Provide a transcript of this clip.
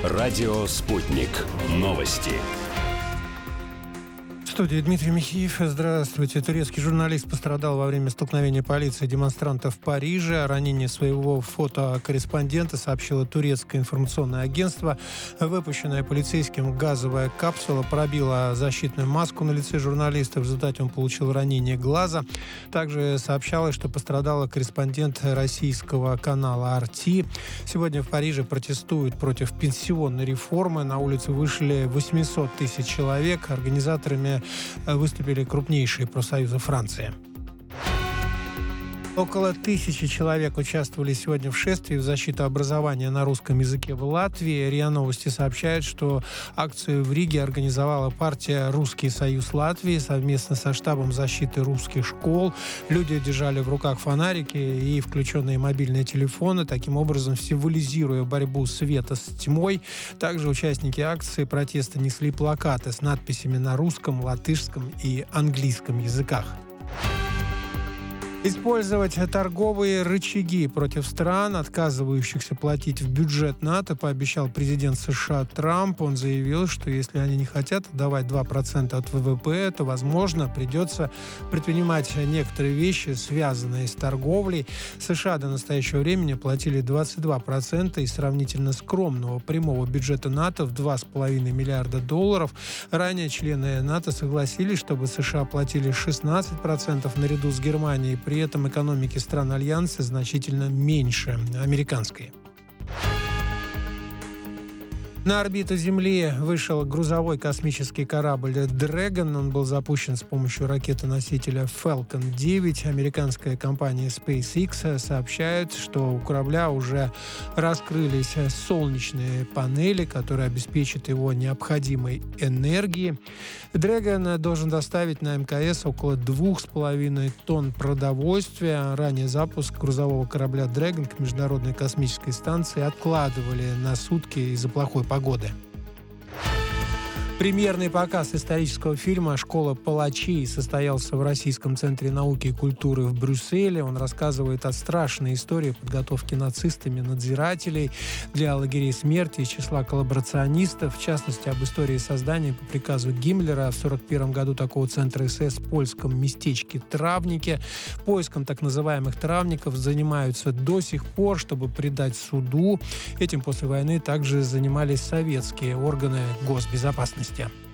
Радио «Спутник». Новости. В студии Дмитрий Михеев. Здравствуйте. Турецкий журналист пострадал во время столкновения полиции и демонстрантов в Париже. О ранении своего фотокорреспондента сообщило турецкое информационное агентство. Выпущенная полицейским газовая капсула пробила защитную маску на лице журналиста. В результате он получил ранение глаза. Также сообщалось, что пострадал корреспондент российского канала RT. Сегодня в Париже протестуют против пенсионной реформы. На улицы вышли 800 тысяч человек. Организаторами выступили крупнейшие профсоюзы Франции. Около 1000 человек участвовали сегодня в шествии в защиту образования на русском языке в Латвии. РИА Новости сообщает, что акцию в Риге организовала партия «Русский союз Латвии» совместно со штабом защиты русских школ. Люди держали в руках фонарики и включенные мобильные телефоны, таким образом символизируя борьбу света с тьмой. Также участники акции протеста несли плакаты с надписями на русском, латышском и английском языках. Использовать торговые рычаги против стран, отказывающихся платить в бюджет НАТО, пообещал президент США Трамп. Он заявил, что если они не хотят отдавать 2% от ВВП, то, возможно, придется предпринимать некоторые вещи, связанные с торговлей. США до настоящего времени платили 22% из сравнительно скромного прямого бюджета НАТО в $2,5 миллиарда. Ранее члены НАТО согласились, чтобы США платили 16% наряду с Германией. При этом экономики стран Альянса значительно меньше американской. На орбиту Земли вышел грузовой космический корабль Dragon. Он был запущен с помощью ракеты-носителя Falcon 9. Американская компания SpaceX сообщает, что у корабля уже раскрылись солнечные панели, которые обеспечат его необходимой энергией. Dragon должен доставить на МКС около 2,5 тонн продовольствия. Ранее запуск грузового корабля Dragon к Международной космической станции откладывали на сутки из-за плохой погоды. Премьерный показ исторического фильма «Школа палачей» состоялся в Российском центре науки и культуры в Брюсселе. Он рассказывает о страшной истории подготовки нацистами надзирателей для лагерей смерти из числа коллаборационистов, в частности, об истории создания по приказу Гиммлера в 1941 году такого центра СС в польском местечке Травники. Поиском так называемых травников занимаются до сих пор, чтобы предать суду. Этим после войны также занимались советские органы госбезопасности.